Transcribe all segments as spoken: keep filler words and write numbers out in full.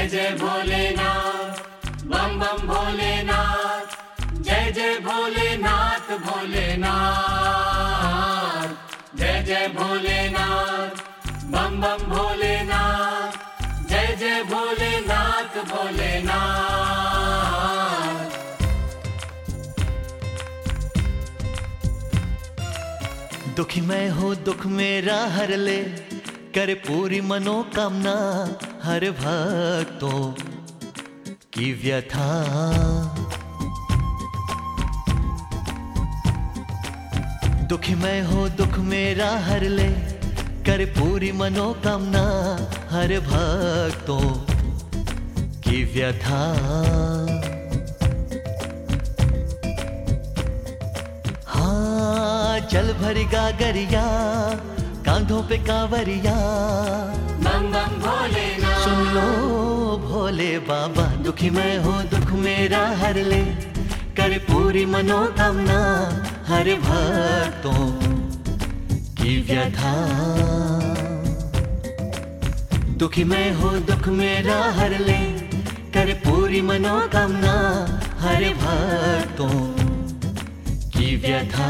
जय जय भोलेनाथ, बम बम भोलेनाथ, जय जय भोलेनाथ भोलेनाथ, जय जय भोलेनाथ, बम बम भोलेनाथ, जय जय भोलेनाथ भोलेनाथ। दुखी मैं हो दुख मेरा हर ले, कर पूरी मनोकामना हर भक्तों की व्यथा। दुखी मैं हो दुख मेरा हर ले, कर पूरी मनोकामना हर भक्तों की व्यथा। हाँ जल भरी गागरिया, कांधों पे कांवरिया, बम बम भोलेनाथ। सुन लो भोले बाबा, दुखी मैं हो दुख मेरा हर ले, कर पूरी मनोकामना हर भक्तों की व्यथा। दुखी मैं हो दुख मेरा हर ले, कर पूरी मनोकामना हर भक्तों की व्यथा।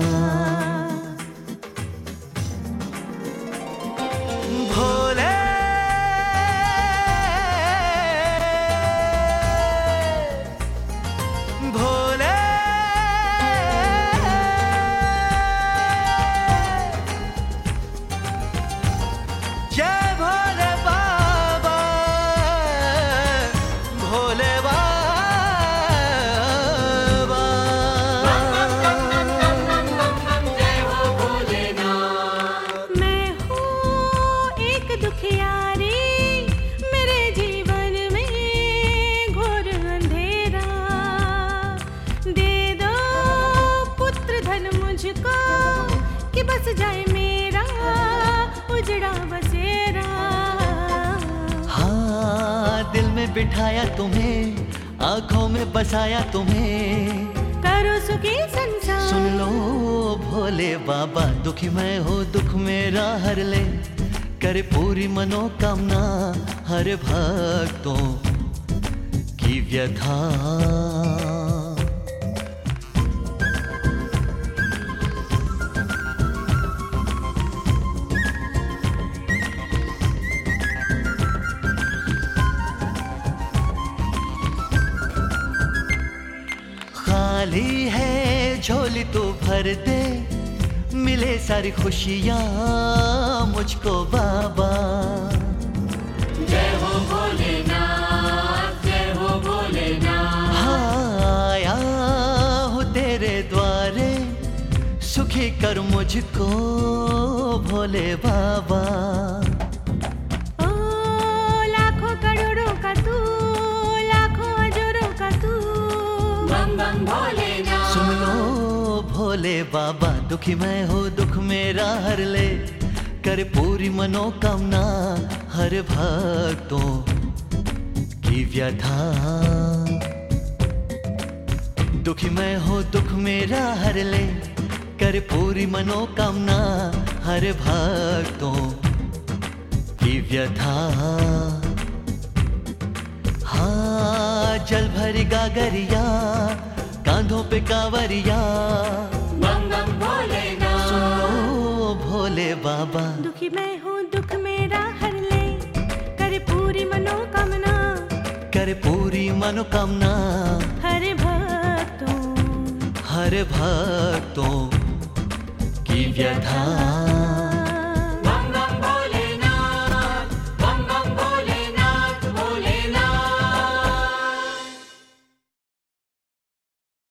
भोले भोले जय भोले बाबा, भोले बाबा। जय हो भोलेनाथ। मैं हूँ एक दुखियारी, मेरे जीवन में घोर अंधेरा। दे दो पुत्र धन मुझको, कि बस जाए मेरा उजड़ा बसेरा। हाँ दिल में बिठाया तुम्हें, आंखों में बसाया तुम्हें, करो सुखी संसार। सुन लो भोले बाबा, दुखी मैं हो दुख मेरा हर ले, कर पूरी मनोकामना हर भक्तों की व्यथा। खाली है झोली तो भर दे, मिले सारी खुशियाँ मुझको बाबा। जय हो भोलेनाथ, जय हो भोलेनाथ। हाँ आया हो तेरे द्वारे, सुखी कर मुझको भोले बाबा। ओ लाखों करोड़ों का तू, लाखों अजोरों का तू, बम बम भोलेनाथ। सुन लो भोले बाबा, दुखी मैं हो दुख मेरा हर ले, कर पूरी मनोकामना हर भक्तों की व्यथा। दुखी मैं हो दुख मेरा हर ले, कर पूरी मनोकामना हर भक्तों की व्यथा। हाँ जल भरी गागरिया, कांधों पे कांवरिया, बम बम भोलेनाथ। सुन लो भोले बाबा, दुखी मैं हूँ दुख मेरा हर ले, कर पूरी मनोकामना कर पूरी मनोकामना हर भक्तों हर भक्तों की व्यथा।